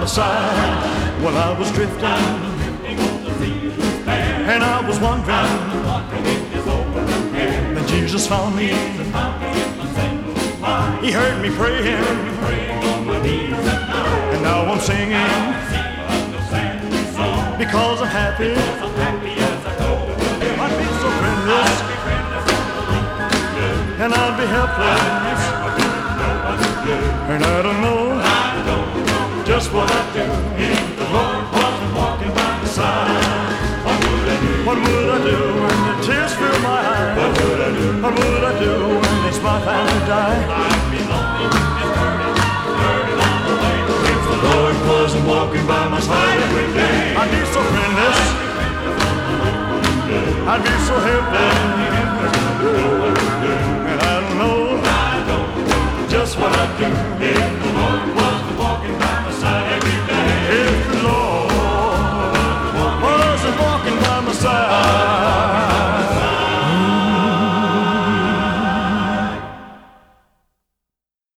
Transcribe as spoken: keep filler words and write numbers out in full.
my side while I was drifting, and I was wondering, then Jesus found me. He heard me praying, and now I'm singing because I'm happy. I'd be so friendless, and I'd be helpless, and I don't know just what I'd do if the Lord wasn't walking by my side. What would I do when the tears fill my eyes? What would I do? What would I do when it's my time to die? I'd be lonely, discouraged, hurting all the way. If the Lord wasn't walking by my side every day, I'd be so friendless, I'd be so helpless, and I don't know just what I'd do if the Lord wasn't walking by my side every day. If the Lord wasn't walking by my side.